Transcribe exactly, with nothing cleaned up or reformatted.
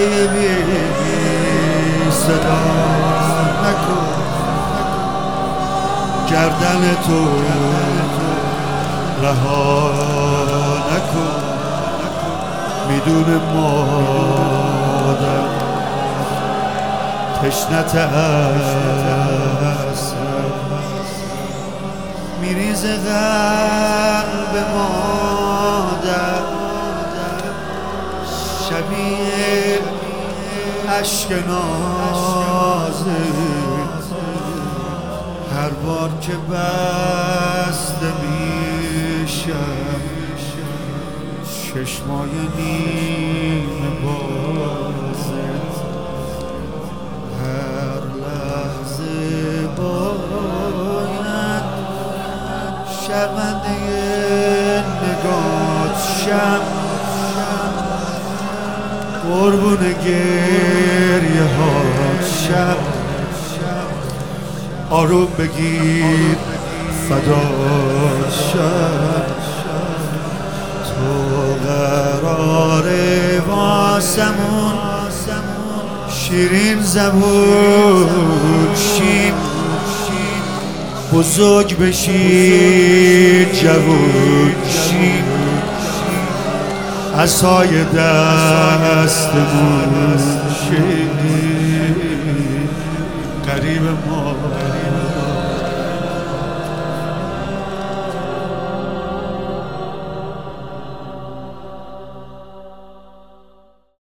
صدا نکن، گردن تو رها نکن. میدونه مادر تشنت است، میریز قلب مادر شبیه اشک نازت. هر بار که بسته میشم چشمای نیمه بازت، هر لحظه باید شرمنده نگات شم، قربون گریه هات شم. آروم بگیر فدات شم، تو قراره واسمون شیرین زبون شیم، بزرگ بشی جوون شیم، عصای دستمون شیم. قریب ما